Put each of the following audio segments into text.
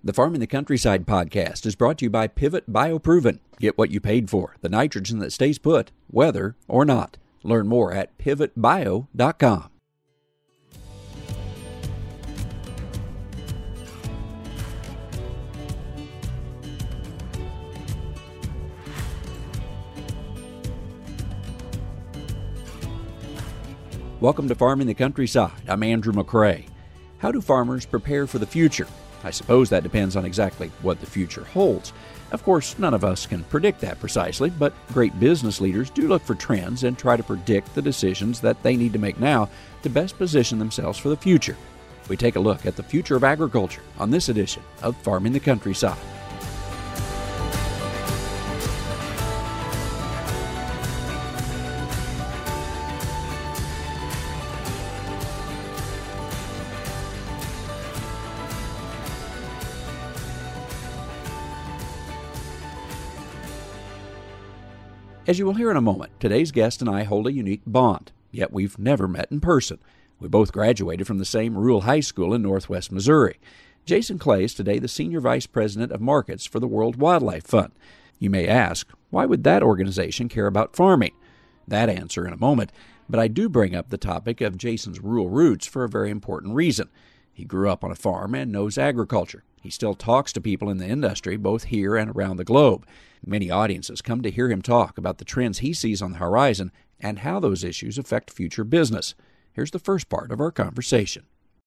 The Farm in the Countryside podcast is brought to you by Pivot BioProven. Get what you paid for, the nitrogen that stays put, whether or not. Learn more at pivotbio.com. Welcome to Farm in the Countryside. I'm Andrew McCrae. How do farmers prepare for the future? I suppose that depends on exactly what the future holds. Of course, none of us can predict that precisely, but great business leaders do look for trends and try to predict the decisions that they need to make now to best position themselves for the future. We take a look at the future of agriculture on this edition of Farm in the Countryside. As you will hear in a moment, today's guest and I hold a unique bond, yet we've never met in person. We both graduated from the same rural high school in northwest Missouri. Jason Clay is today the Senior Vice President of Markets for the World Wildlife Fund. You may ask, why would that organization care about farming? That answer in a moment, but I do bring up the topic of Jason's rural roots for a very important reason. He grew up on a farm and knows agriculture. He still talks to people in the industry, both here and around the globe. Many audiences come to hear him talk about the trends he sees on the horizon and how those issues affect future business. Here's the first part of our conversation.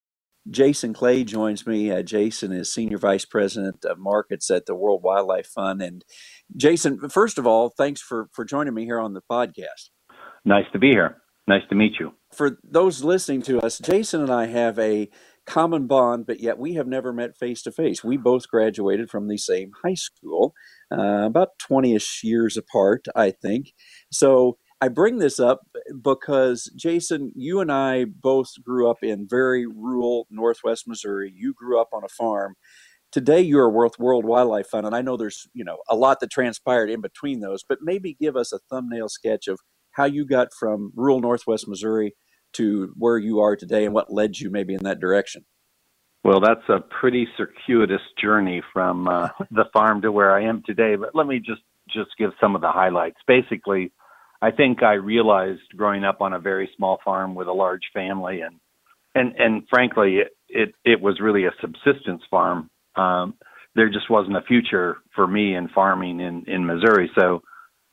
Jason Clay joins me. Jason is Senior Vice President of Markets at the World Wildlife Fund. And Jason, first of all, thanks for joining me here on the podcast. Nice to be here. Nice to meet you. For those listening to us, Jason and I have a common bond, but yet we have never met face-to-face. We both graduated from the same high school, about 20-ish years apart, I think. So I bring this up because, Jason, you and I both grew up in very rural northwest Missouri. You grew up on a farm. Today, you're a World Wildlife Fund, and I know there's a lot that transpired in between those, but maybe give us a thumbnail sketch of how you got from rural northwest Missouri to where you are today and what led you maybe in that direction. Well, that's a pretty circuitous journey from the farm to where I am today, but let me just give some of the highlights. Basically, I think I realized growing up on a very small farm with a large family and frankly, it was really a subsistence farm. There just wasn't a future for me in farming in Missouri. So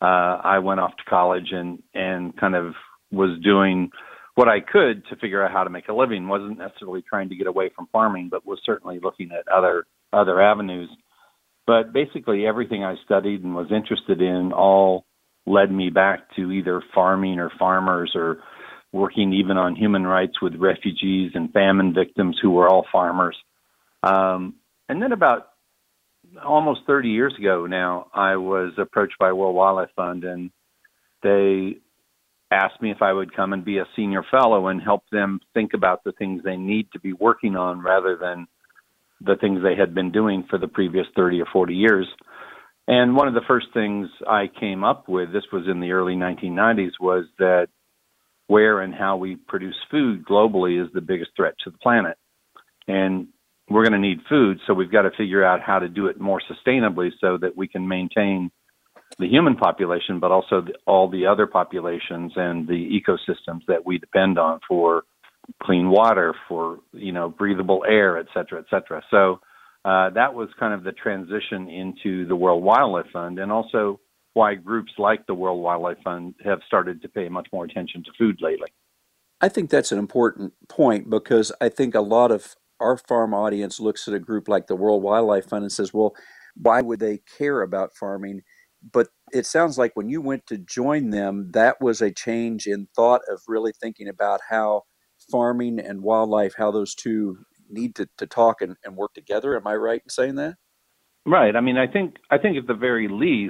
I went off to college and kind of was doing what I could to figure out how to make a living. Wasn't necessarily trying to get away from farming, but was certainly looking at other avenues. But basically everything I studied and was interested in all led me back to either farming or farmers or working even on human rights with refugees and famine victims who were all farmers. And then about almost 30 years ago now, I was approached by World Wildlife Fund, and they asked me if I would come and be a senior fellow and help them think about the things they need to be working on rather than the things they had been doing for the previous 30 or 40 years. And one of the first things I came up with, this was in the early 1990s, was that where and how we produce food globally is the biggest threat to the planet. And we're going to need food, so we've got to figure out how to do it more sustainably so that we can maintain the human population, but also all the other populations and the ecosystems that we depend on for clean water, for breathable air, et cetera, et cetera. So that was kind of the transition into the World Wildlife Fund, and also why groups like the World Wildlife Fund have started to pay much more attention to food lately. I think that's an important point because I think a lot of our farm audience looks at a group like the World Wildlife Fund and says, well, why would they care about farming? But it sounds like when you went to join them, that was a change in thought of really thinking about how farming and wildlife, how those two need to talk and work together. Am I right in saying that? Right. I mean, I think at the very least,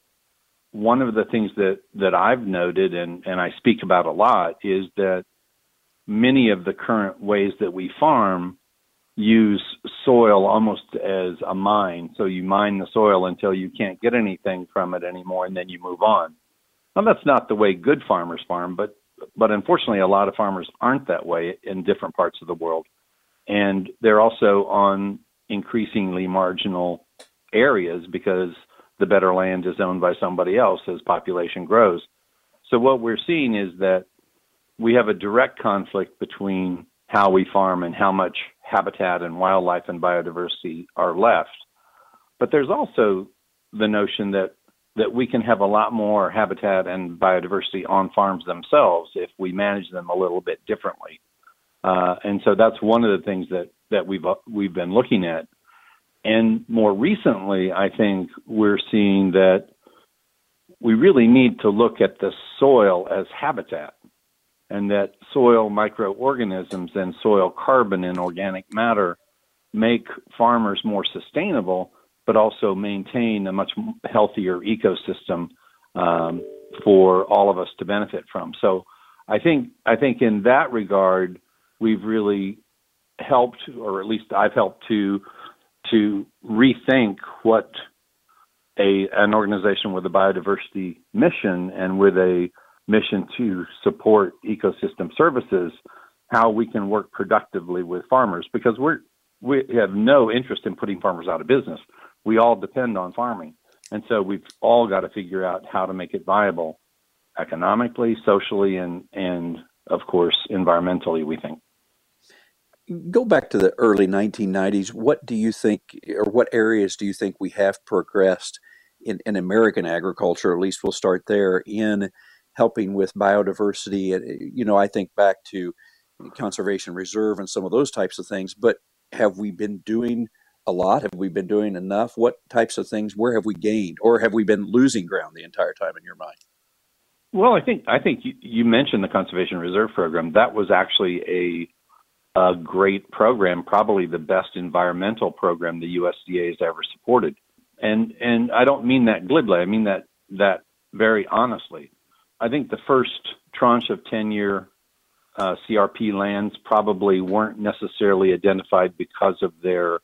one of the things that I've noted and I speak about a lot is that many of the current ways that we farm use soil almost as a mine. So you mine the soil until you can't get anything from it anymore, and then you move on. Now, that's not the way good farmers farm, but unfortunately, a lot of farmers aren't that way in different parts of the world. And they're also on increasingly marginal areas because the better land is owned by somebody else as population grows. So what we're seeing is that we have a direct conflict between how we farm and how much habitat and wildlife and biodiversity are left. But there's also the notion that we can have a lot more habitat and biodiversity on farms themselves if we manage them a little bit differently. And so that's one of the things that we've been looking at. And more recently, I think we're seeing that we really need to look at the soil as habitat, and that soil microorganisms and soil carbon and organic matter make farmers more sustainable, but also maintain a much healthier ecosystem for all of us to benefit from. So I think in that regard, we've really helped, or at least I've helped to rethink what an organization with a biodiversity mission and with a mission to support ecosystem services, how we can work productively with farmers, because we have no interest in putting farmers out of business. We all depend on farming. And so we've all got to figure out how to make it viable economically, socially, and of course, environmentally, we think. Go back to the early 1990s. What do you think, or what areas do you think we have progressed in American agriculture? At least we'll start there, in helping with biodiversity. I think back to conservation reserve and some of those types of things. But have we been doing a lot? Have we been doing enough? What types of things? Where have we gained, or have we been losing ground the entire time in your mind? Well, I think you mentioned the Conservation Reserve Program. That was actually a great program, probably the best environmental program the USDA has ever supported. And I don't mean that glibly. I mean that very honestly. I think the first tranche of 10-year CRP lands probably weren't necessarily identified because of their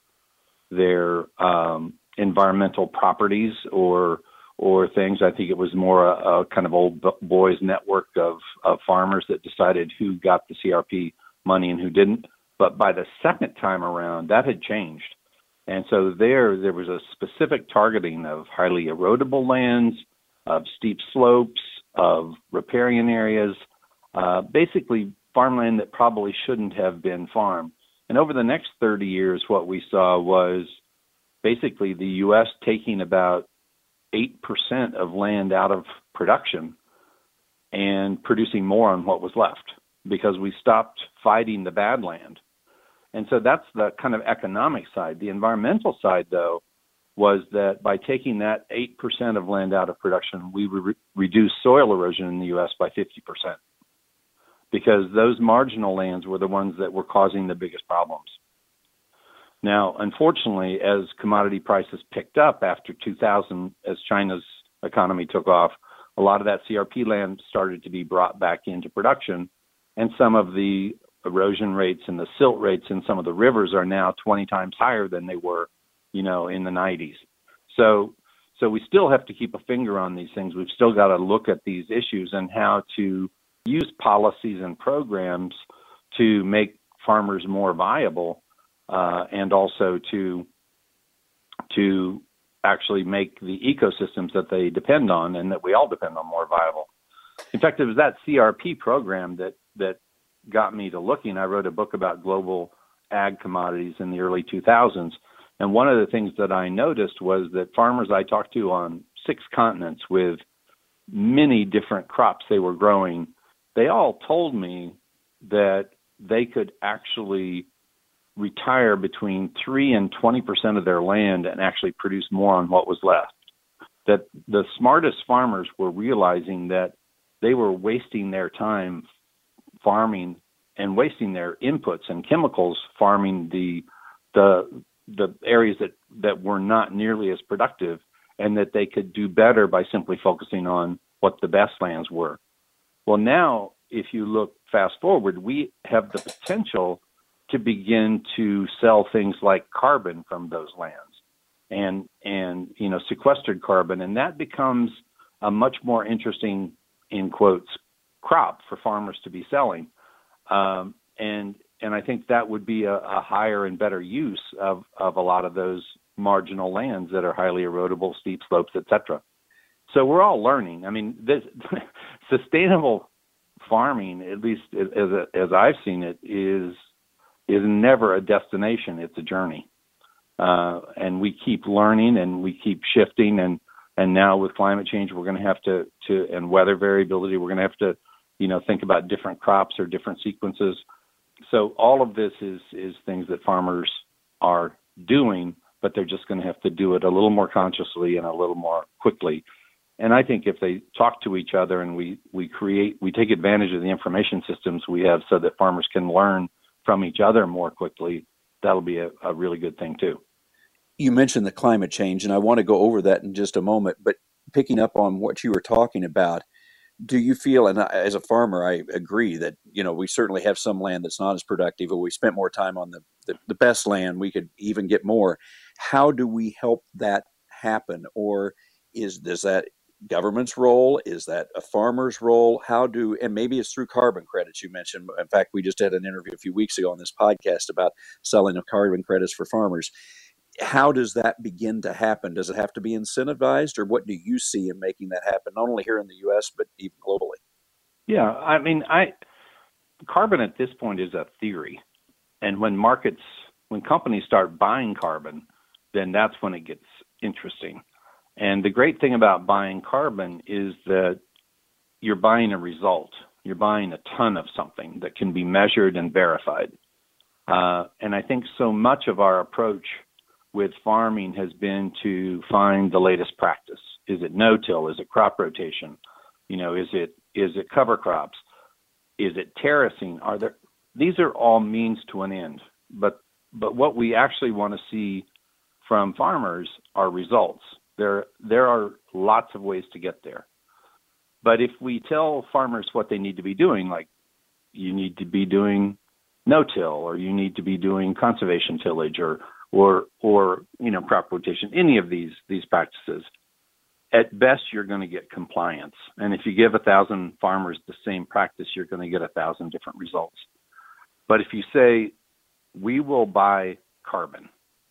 environmental properties or things. I think it was more a kind of old boys network of farmers that decided who got the CRP money and who didn't. But by the second time around, that had changed. And so there was a specific targeting of highly erodible lands, of steep slopes, of riparian areas, basically farmland that probably shouldn't have been farmed. And over the next 30 years, what we saw was basically the U.S. taking about 8% of land out of production and producing more on what was left, because we stopped fighting the bad land. And so that's the kind of economic side. The environmental side, though, was that by taking that 8% of land out of production, we reduced soil erosion in the U.S. by 50%, because those marginal lands were the ones that were causing the biggest problems. Now, unfortunately, as commodity prices picked up after 2000, as China's economy took off, a lot of that CRP land started to be brought back into production, and some of the erosion rates and the silt rates in some of the rivers are now 20 times higher than they were, in the 90s. So we still have to keep a finger on these things. We've still got to look at these issues and how to use policies and programs to make farmers more viable, and also to actually make the ecosystems that they depend on and that we all depend on more viable. In fact, it was that CRP program that got me to looking. I wrote a book about global ag commodities in the early 2000s. And one of the things that I noticed was that farmers I talked to on 6 continents with many different crops they were growing, they all told me that they could actually retire between 3 and 20% of their land and actually produce more on what was left. That the smartest farmers were realizing that they were wasting their time farming and wasting their inputs and chemicals farming the areas that were not nearly as productive, and that they could do better by simply focusing on what the best lands were. Well, now, if you look fast forward, we have the potential to begin to sell things like carbon from those lands and sequestered carbon, and that becomes a much more interesting, in quotes, crop for farmers to be selling. And I think that would be a higher and better use of a lot of those marginal lands that are highly erodible, steep slopes, et cetera. So we're all learning. I mean, this sustainable farming, at least as I've seen it, is never a destination. It's a journey. And we keep learning and we keep shifting. And now with climate change, we're going to have to and weather variability, we're going to have to, think about different crops or different sequences. So all of this is things that farmers are doing, but they're just going to have to do it a little more consciously and a little more quickly. And I think if they talk to each other and we take advantage of the information systems we have so that farmers can learn from each other more quickly, that'll be a really good thing too. You mentioned the climate change, and I want to go over that in just a moment, but picking up on what you were talking about, do you feel, and as a farmer, I agree that, we certainly have some land that's not as productive, but we spent more time on the best land, we could even get more. How do we help that happen? Or is that government's role? Is that a farmer's role? And maybe it's through carbon credits you mentioned. In fact, we just had an interview a few weeks ago on this podcast about selling of carbon credits for farmers. How does that begin to happen? Does it have to be incentivized, or what do you see in making that happen, not only here in the U.S., but even globally? Yeah, I mean, carbon at this point is a theory. And when companies start buying carbon, then that's when it gets interesting. And the great thing about buying carbon is that you're buying a result. You're buying a ton of something that can be measured and verified. And I think so much of our approach with farming has been to find the latest practice. Is it no-till? Is it crop rotation? Is it cover crops? Is it terracing? These are all means to an end. But what we actually want to see from farmers are results. There are lots of ways to get there. But if we tell farmers what they need to be doing, like you need to be doing no-till, or you need to be doing conservation tillage, or crop rotation, any of these practices, at best you're going to get compliance. And if you give 1,000 farmers the same practice, you're going to get 1,000 different results. But if you say, we will buy carbon,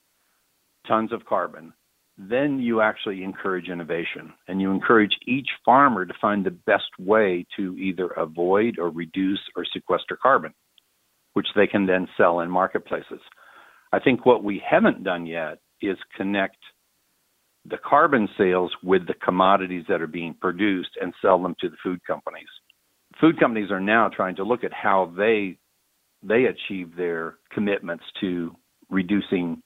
tons of carbon, then you actually encourage innovation, and you encourage each farmer to find the best way to either avoid or reduce or sequester carbon, which they can then sell in marketplaces. I think what we haven't done yet is connect the carbon sales with the commodities that are being produced and sell them to the food companies. Food companies are now trying to look at how they achieve their commitments to reducing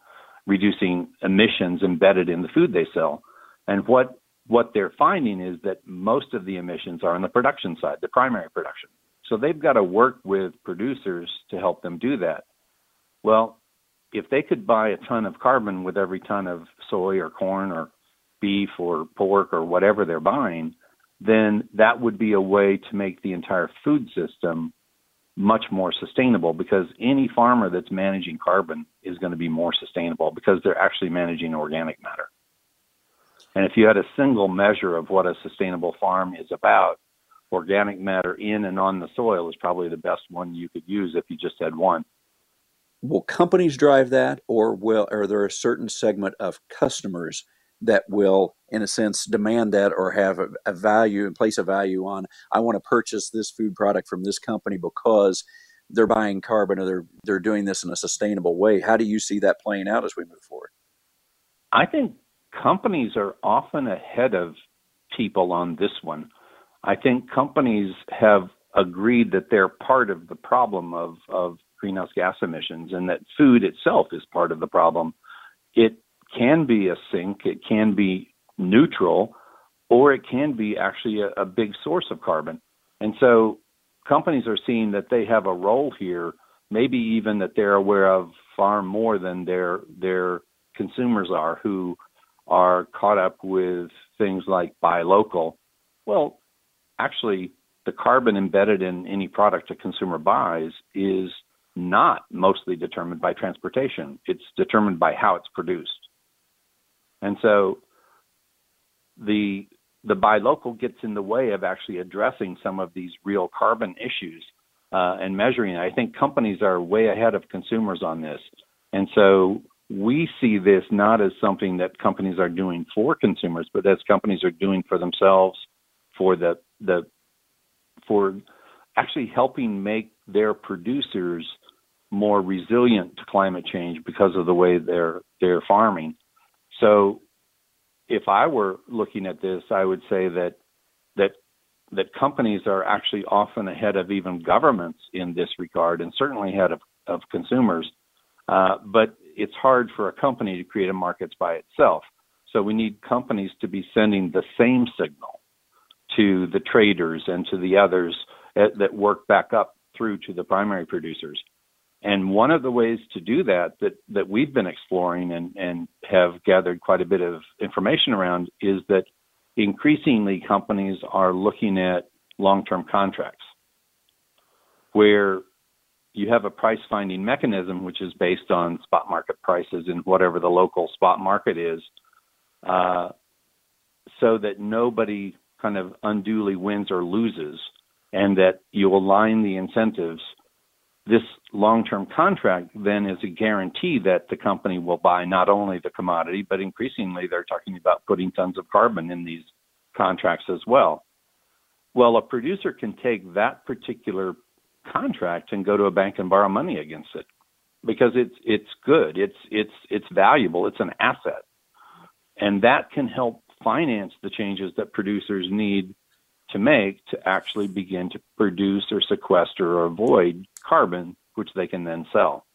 emissions embedded in the food they sell. And what they're finding is that most of the emissions are on the production side, the primary production. So they've got to work with producers to help them do that. Well, if they could buy a ton of carbon with every ton of soy or corn or beef or pork or whatever they're buying, then that would be a way to make the entire food system much more sustainable, because any farmer that's managing carbon is going to be more sustainable because they're actually managing organic matter. And if you had a single measure of what a sustainable farm is about, organic matter in and on the soil is probably the best one you could use if you just had one. Will companies drive that, or are there a certain segment of customers that will, in a sense, demand that, or have a value and place a value on, I want to purchase this food product from this company because they're buying carbon, or they're doing this in a sustainable way? How do you see that playing out as we move forward? I think companies are often ahead of people on this one. I think companies have agreed that they're part of the problem of greenhouse gas emissions, and that food itself is part of the problem. It can be a sink, it can be neutral, or it can be actually a big source of carbon. And so companies are seeing that they have a role here, maybe even that they're aware of far more than their consumers are, who are caught up with things like buy local. Well, actually, the carbon embedded in any product a consumer buys is not mostly determined by transportation. It's determined by how it's produced. And so the buy local gets in the way of actually addressing some of these real carbon issues. and measuring it. I think companies are way ahead of consumers on this. And so we see this not as something that companies are doing for consumers, but as companies are doing for themselves, for for actually helping make their producers more resilient to climate change because of the way they're farming. So if I were looking at this, I would say that companies are actually often ahead of even governments in this regard, and certainly ahead of consumers. But it's hard for a company to create a market by itself. So we need companies to be sending the same signal to the traders and to the others that work back up through to the primary producers. And one of the ways to do that we've been exploring and have gathered quite a bit of information around is that increasingly companies are looking at long-term contracts where you have a price finding mechanism, which is based on spot market prices in whatever the local spot market is, so that nobody kind of unduly wins or loses, and that you align the incentives. This long-term contract then is a guarantee that the company will buy not only the commodity, but increasingly they're talking about putting tons of carbon in these contracts as well. Well, a producer can take that particular contract and go to a bank and borrow money against it because it's good, it's valuable, it's an asset, and that can help finance the changes that producers need to make to actually begin to produce or sequester or avoid carbon, which they can then sell.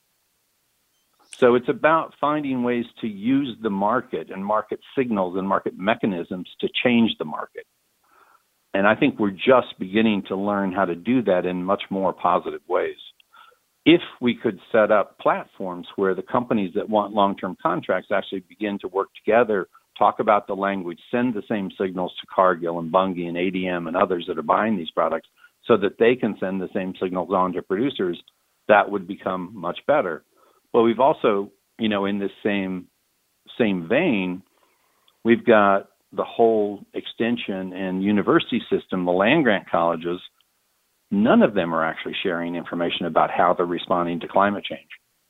So it's about finding ways to use the market and market signals and market mechanisms to change the market. And I think we're just beginning to learn how to do that in much more positive ways. If we could set up platforms where the companies that want long-term contracts actually begin to work together, talk about the language, send the same signals to Cargill and Bunge and ADM and others that are buying these products so that they can send the same signals on to producers, that would become much better. But we've also, in this same vein, we've got the whole extension and university system, the land-grant colleges. None of them are actually sharing information about how they're responding to climate change.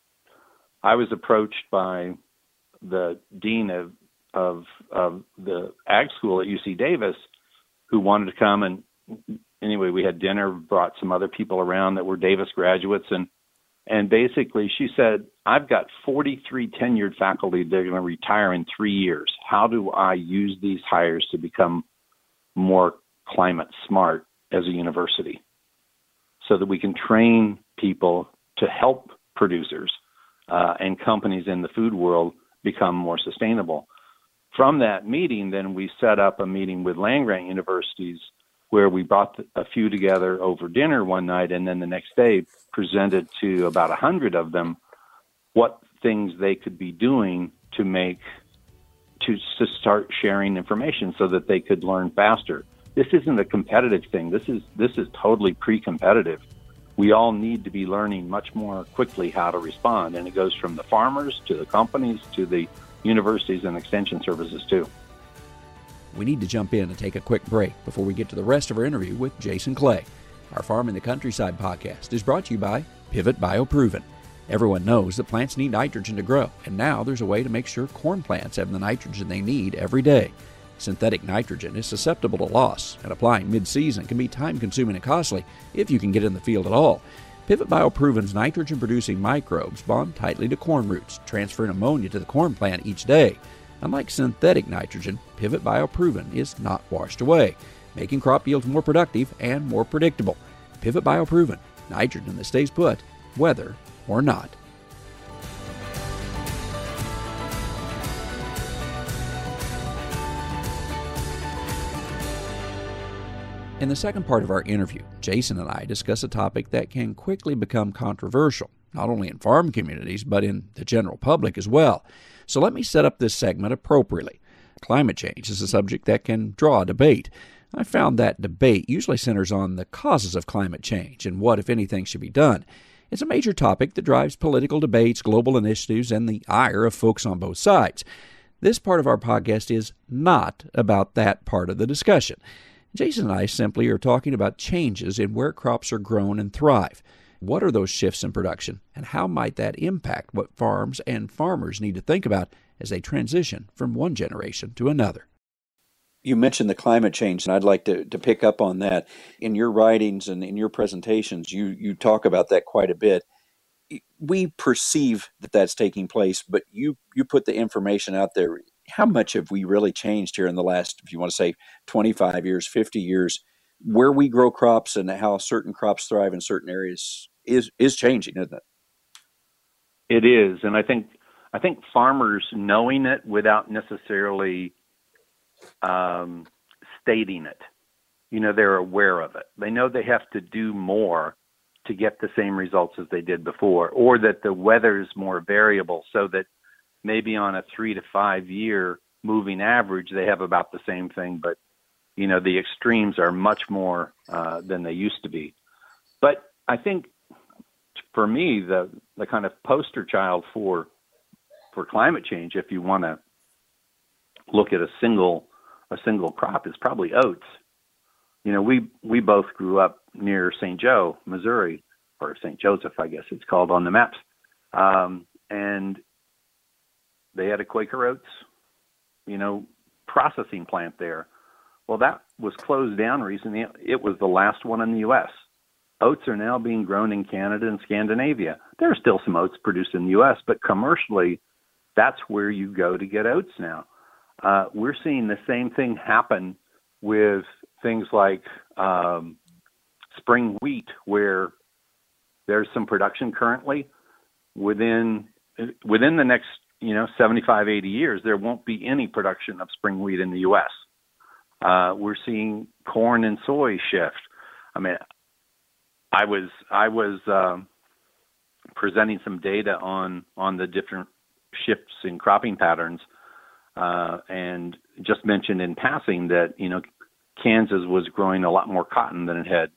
I was approached by the dean of the ag school at UC Davis who wanted to come, and anyway, we had dinner, brought some other people around that were Davis graduates, and basically she said, I've got 43 tenured faculty that are going to retire in 3 years. How do I use these hires to become more climate smart as a university so that we can train people to help producers and companies in the food world become more sustainable? From that meeting, then we set up a meeting with land-grant universities where we brought a few together over dinner one night, and then the next day presented to about 100 of them what things they could be doing to start sharing information so that they could learn faster. This isn't a competitive thing. This is totally pre-competitive. We all need to be learning much more quickly how to respond, and it goes from the farmers to the companies to the universities and extension services too. We need to jump in and take a quick break before we get to the rest of our interview with Jason Clay. Our Farm in the Countryside podcast is brought to you by Pivot BioProven. Everyone knows that plants need nitrogen to grow, and now there's a way to make sure corn plants have the nitrogen they need every day. Synthetic nitrogen is susceptible to loss, and applying mid-season can be time-consuming and costly if you can get in the field at all. Pivot BioProven's nitrogen-producing microbes bond tightly to corn roots, transferring ammonia to the corn plant each day. Unlike synthetic nitrogen, Pivot BioProven is not washed away, making crop yields more productive and more predictable. Pivot BioProven, nitrogen that stays put, whether or not. In the second part of our interview, Jason and I discuss a topic that can quickly become controversial, not only in farm communities, but in the general public as well. So let me set up this segment appropriately. Climate change is a subject that can draw debate. I found that debate usually centers on the causes of climate change and what, if anything, should be done. It's a major topic that drives political debates, global initiatives, and the ire of folks on both sides. This part of our podcast is not about that part of the discussion. Jason and I simply are talking about changes in where crops are grown and thrive. What are those shifts in production, and how might that impact what farms and farmers need to think about as they transition from one generation to another? You mentioned the climate change, and I'd like to pick up on that. In your writings and in your presentations, you talk about that quite a bit. We perceive that that's taking place, but you put the information out there. How much have we really changed here in the last, if you want to say, 25 years, 50 years, where we grow crops and how certain crops thrive in certain areas is changing, isn't it? It is, and I think farmers knowing it without necessarily stating it. They're aware of it. They know they have to do more to get the same results as they did before, or that the weather is more variable, so that maybe on a 3 to 5 year moving average, they have about the same thing, but the extremes are much more than they used to be. But I think for me, the kind of poster child for climate change, if you want to look at a single crop, is probably oats. We both grew up near St. Joe, Missouri, or St. Joseph, I guess it's called on the maps. And they had a Quaker Oats, processing plant there. Well, that was closed down recently. It was the last one in the U.S. Oats are now being grown in Canada and Scandinavia. There are still some oats produced in the U.S., but commercially, that's where you go to get oats now. We're seeing the same thing happen with things like spring wheat, where there's some production currently. Within the next 75, 80 years, there won't be any production of spring wheat in the U.S. We're seeing corn and soy shift. I mean, I was presenting some data on the different shifts in cropping patterns, and just mentioned in passing that Kansas was growing a lot more cotton than it had.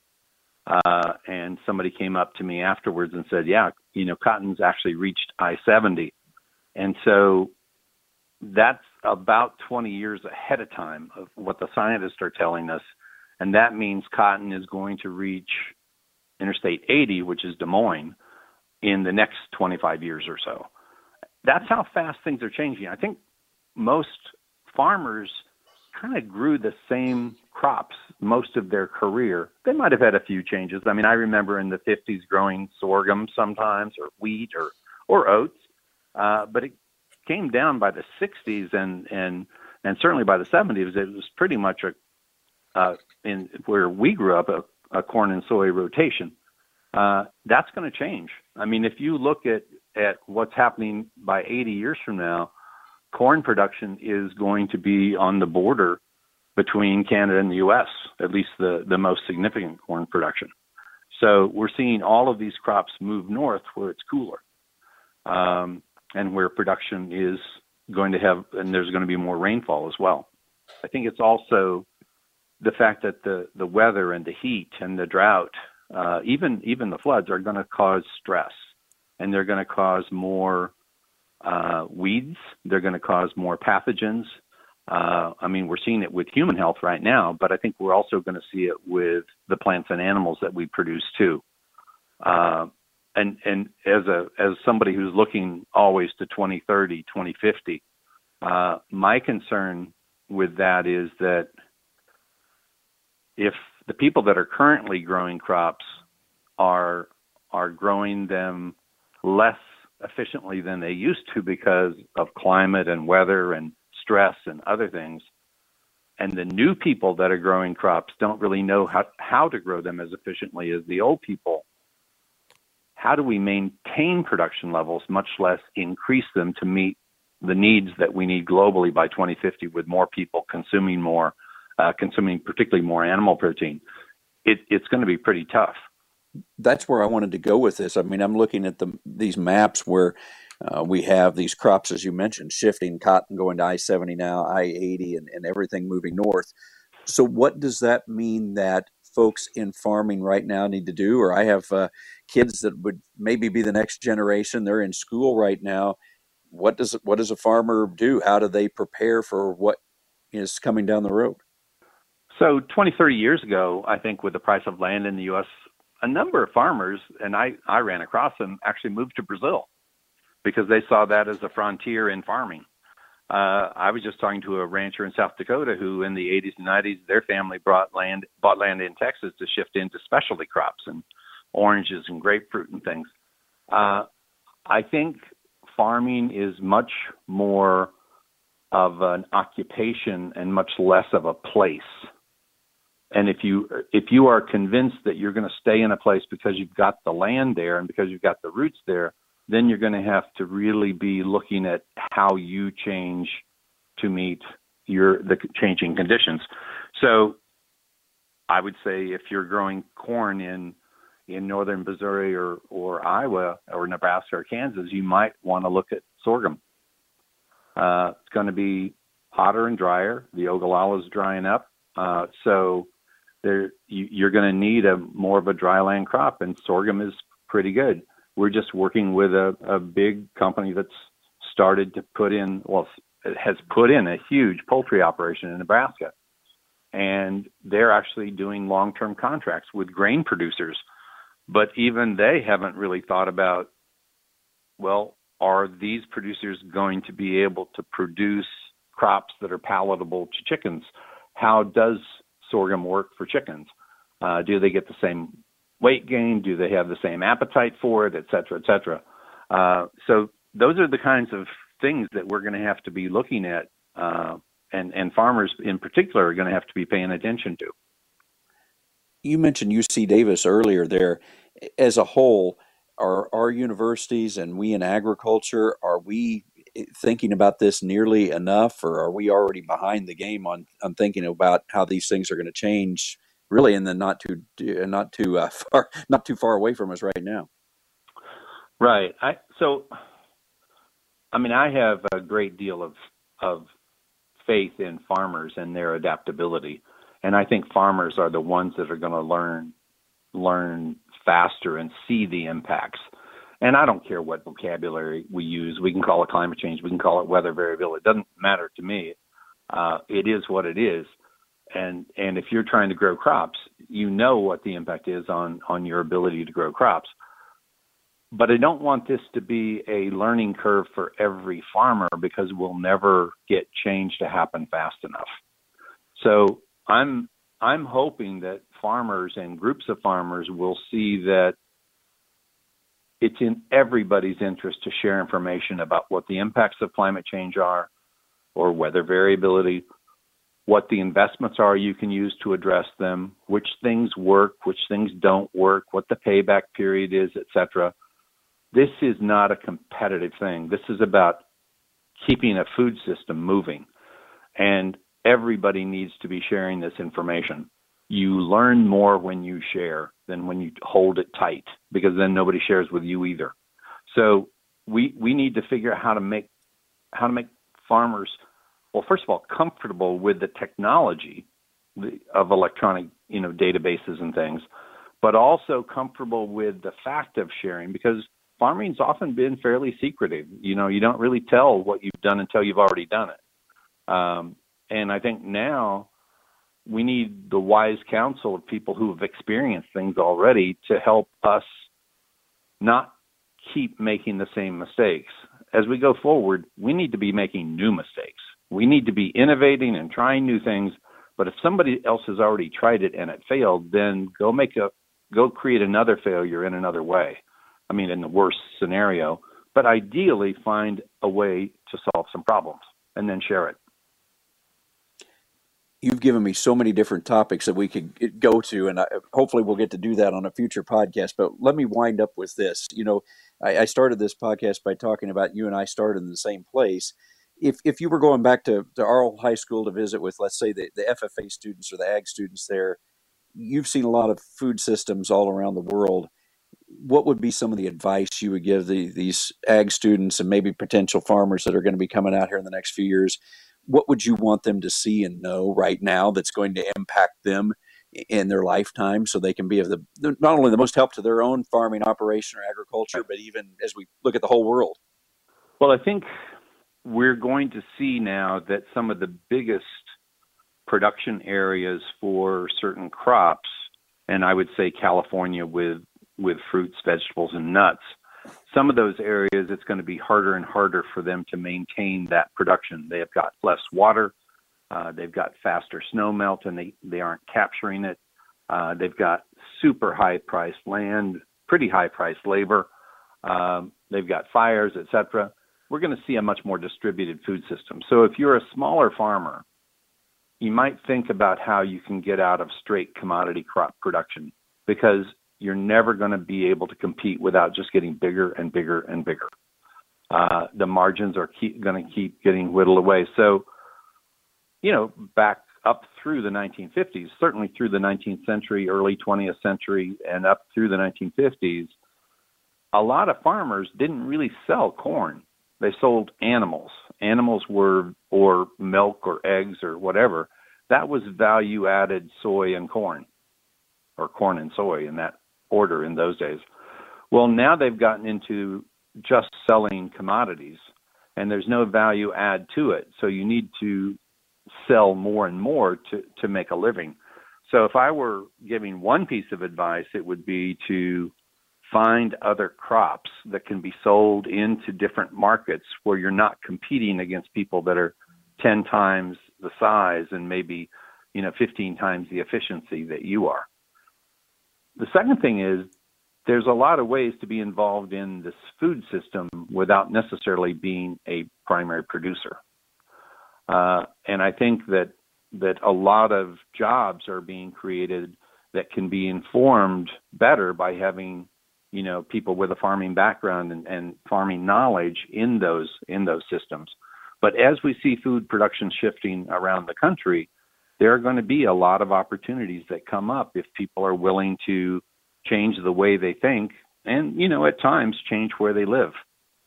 And somebody came up to me afterwards and said, yeah, cotton's actually reached I-70. And so that's about 20 years ahead of time of what the scientists are telling us. And that means cotton is going to reach Interstate 80, which is Des Moines, in the next 25 years or so. That's how fast things are changing. I think most farmers kind of grew the same crops most of their career. They might have had a few changes. I mean, I remember in the 50s growing sorghum sometimes, or wheat, or oats, but it came down by the 60s and certainly by the 70s. It was pretty much in where we grew up a corn and soy rotation. That's going to change. I mean, if you look at what's happening by 80 years from now, corn production is going to be on the border between Canada and the U.S., at least the most significant corn production. So we're seeing all of these crops move north where it's cooler, and where production is going to have, and there's going to be more rainfall as well. I think it's also the fact that the weather and the heat and the drought, even the floods, are going to cause stress, and they're going to cause more weeds. They're going to cause more pathogens. I mean, we're seeing it with human health right now, but I think we're also going to see it with the plants and animals that we produce too. And as somebody who's looking always to 2030, 2050, my concern with that is that if the people that are currently growing crops are growing them less efficiently than they used to because of climate and weather and stress and other things, and the new people that are growing crops don't really know how to grow them as efficiently as the old people, how do we maintain production levels, much less increase them to meet the needs that we need globally by 2050 with more people consuming particularly more animal protein? It's going to be pretty tough. That's where I wanted to go with this. I mean, I'm looking at these maps where we have these crops, as you mentioned, shifting, cotton going to I-70 now, I-80, and everything moving north. So what does that mean that folks in farming right now need to do? Or I have kids that would maybe be the next generation. They're in school right now. What does a farmer do? How do they prepare for what is coming down the road? So 20, 30 years ago, I think with the price of land in the U.S., a number of farmers, and I ran across them, actually moved to Brazil because they saw that as a frontier in farming. I was just talking to a rancher in South Dakota who in the 80s and 90s, their family bought land in Texas to shift into specialty crops and oranges and grapefruit and things. I think farming is much more of an occupation and much less of a place. And if you are convinced that you're going to stay in a place because you've got the land there and because you've got the roots there, then you're going to have to really be looking at how you change to meet the changing conditions. So I would say if you're growing corn in northern Missouri or Iowa or Nebraska or Kansas, you might want to look at sorghum. It's going to be hotter and drier. The Ogallala is drying up. So you're going to need more of a dryland crop, and sorghum is pretty good. We're just working with a big company that's started to it has put in a huge poultry operation in Nebraska. And they're actually doing long-term contracts with grain producers. But even they haven't really thought about, well, are these producers going to be able to produce crops that are palatable to chickens? How does sorghum work for chickens? Do they get the same weight gain? Do they have the same appetite for it, et cetera, et cetera? So those are the kinds of things that we're going to have to be looking at, and farmers in particular are going to have to be paying attention to. You mentioned UC Davis earlier there. As a whole, are our universities and we in agriculture, are we thinking about this nearly enough, or are we already behind the game on thinking about how these things are going to change really in the not too far away from us right now? Right. I have a great deal of faith in farmers and their adaptability. And I think farmers are the ones that are going to learn faster and see the impacts. And I don't care what vocabulary we use. We can call it climate change. We can call it weather variability. It doesn't matter to me. It is what it is. And if you're trying to grow crops, you know what the impact is on your ability to grow crops. But I don't want this to be a learning curve for every farmer because we'll never get change to happen fast enough. So I'm hoping that farmers and groups of farmers will see that it's in everybody's interest to share information about what the impacts of climate change are or weather variability, what the investments are you can use to address them, which things work, which things don't work, what the payback period is, et cetera. This is not a competitive thing. This is about keeping a food system moving. And everybody needs to be sharing this information. You learn more when you share than when you hold it tight, because then nobody shares with you either. So we need to figure out how to make farmers, well, first of all, comfortable with the technology of electronic, databases and things, but also comfortable with the fact of sharing, because farming's often been fairly secretive. You don't really tell what you've done until you've already done it. And I think now we need the wise counsel of people who have experienced things already to help us not keep making the same mistakes. As we go forward, we need to be making new mistakes. We need to be innovating and trying new things. But if somebody else has already tried it and it failed, then go create another failure in another way. In the worst scenario, but ideally find a way to solve some problems and then share it. You've given me so many different topics that we could go to, and hopefully we'll get to do that on a future podcast. But let me wind up with this. I started this podcast by talking about you and I started in the same place. If you were going back to our old high school to visit with, let's say, the FFA students or the ag students there, you've seen a lot of food systems all around the world. What would be some of the advice you would give these ag students and maybe potential farmers that are going to be coming out here in the next few years? What would you want them to see and know right now that's going to impact them in their lifetime so they can be not only the most help to their own farming operation or agriculture, but even as we look at the whole world? Well, I think we're going to see now that some of the biggest production areas for certain crops, and I would say California with fruits, vegetables, and nuts, some of those areas it's going to be harder and harder for them to maintain that production. They have got less water, they've got faster snow melt, and they aren't capturing it. They've got super high-priced land, pretty high-priced labor. They've got fires, etc. We're going to see a much more distributed food system. So if you're a smaller farmer, you might think about how you can get out of straight commodity crop production, because you're never going to be able to compete without just getting bigger and bigger and bigger. The margins are going to keep getting whittled away. So, back up through the 1950s, certainly through the 19th century, early 20th century, and up through the 1950s, a lot of farmers didn't really sell corn. They sold animals. Animals were, or milk or eggs or whatever. That was value-added soy and corn, or corn and soy in that order in those days. Well, now they've gotten into just selling commodities, and there's no value add to it. So you need to sell more and more to make a living. So if I were giving one piece of advice, it would be to find other crops that can be sold into different markets where you're not competing against people that are 10 times the size and maybe 15 times the efficiency that you are. The second thing is there's a lot of ways to be involved in this food system without necessarily being a primary producer. And I think that a lot of jobs are being created that can be informed better by having, people with a farming background and farming knowledge in those systems. But as we see food production shifting around the country, there are going to be a lot of opportunities that come up if people are willing to change the way they think and, at times change where they live.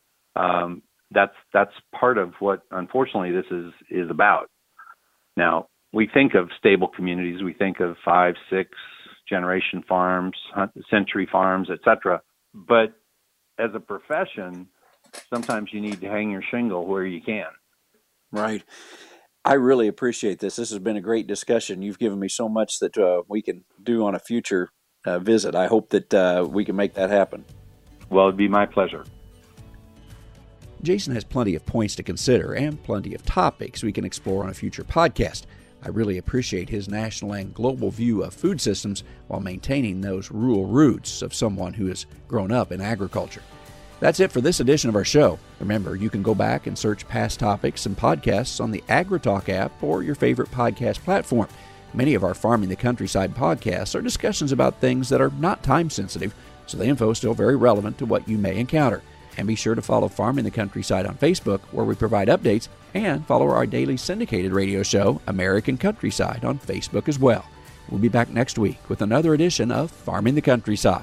That's part of what, unfortunately, this is about. Now, we think of stable communities. We think of 5, 6 generation farms, century farms, etc. But as a profession, sometimes you need to hang your shingle where you can. Right. I really appreciate this. This has been a great discussion. You've given me so much that we can do on a future visit. I hope that we can make that happen. Well, it'd be my pleasure. Jason has plenty of points to consider and plenty of topics we can explore on a future podcast. I really appreciate his national and global view of food systems while maintaining those rural roots of someone who has grown up in agriculture. That's it for this edition of our show. Remember, you can go back and search past topics and podcasts on the AgriTalk app or your favorite podcast platform. Many of our Farming the Countryside podcasts are discussions about things that are not time sensitive, so the info is still very relevant to what you may encounter. And be sure to follow Farming the Countryside on Facebook, where we provide updates, and follow our daily syndicated radio show, American Countryside, on Facebook as well. We'll be back next week with another edition of Farming the Countryside.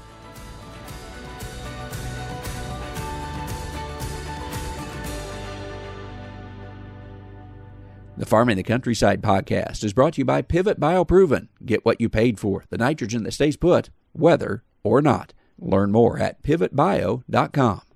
The Farming the Countryside podcast is brought to you by Pivot BioProven. Get what you paid for, the nitrogen that stays put, whether or not. Learn more at pivotbio.com.